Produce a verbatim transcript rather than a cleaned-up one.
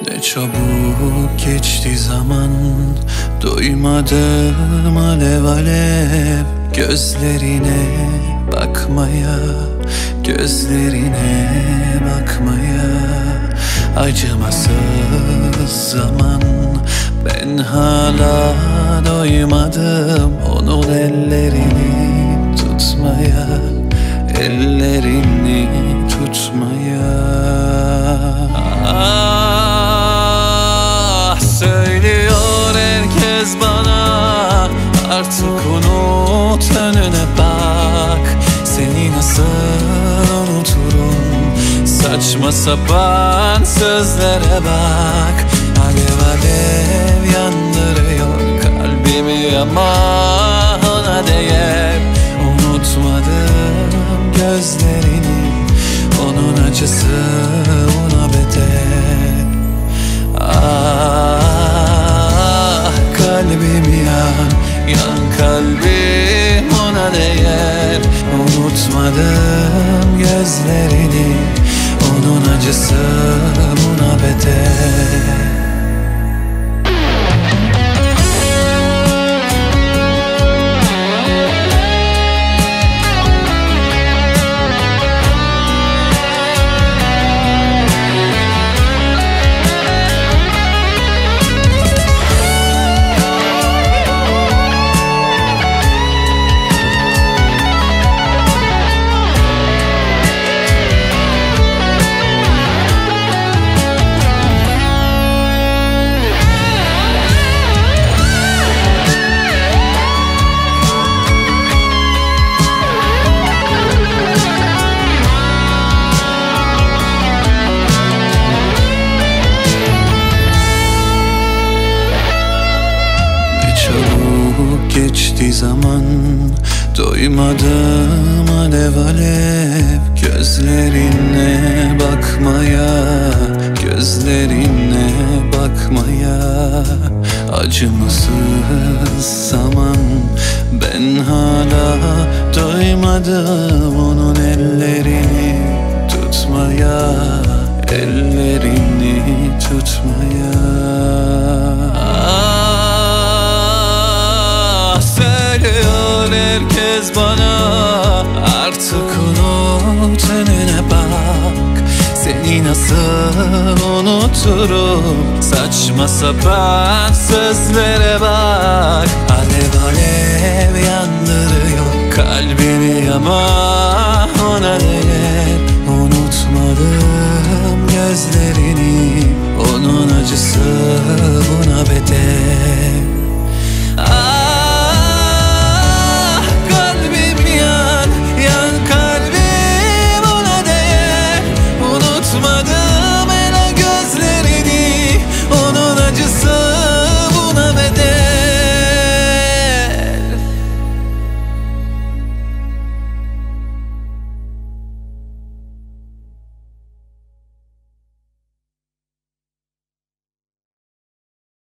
Ne çabuk geçti zaman, doymadım alev alev gözlerine bakmaya, gözlerine bakmaya. Acımasız zaman, ben hala doymadım onun ellerini tutmaya, ellerini tutmaya. Ah, söylüyor herkes bana, artık unut, önüne bak. Seni nasıl unuturum, saçma sapan sözlere bak. Alev alev yandırıyor kalbimi ama ona değer. Unutmadım gözlerini, onun acısı ona beter. Ah, kalbim yan, yan kalbim ona değer. Unutmadım gözlerini, onun acısı buna beter. Geçti zaman, doymadım alev alev gözlerine bakmaya, gözlerine bakmaya. Acımasız zaman, ben hala doymadım onun ellerini tutmaya, ellerini tutmaya. Herkes bana, artık unut, önüne bak. Seni nasıl unuturum, saçma sapan sözlere bak. Alev alev yandırıyor kalbimi ama ona değer.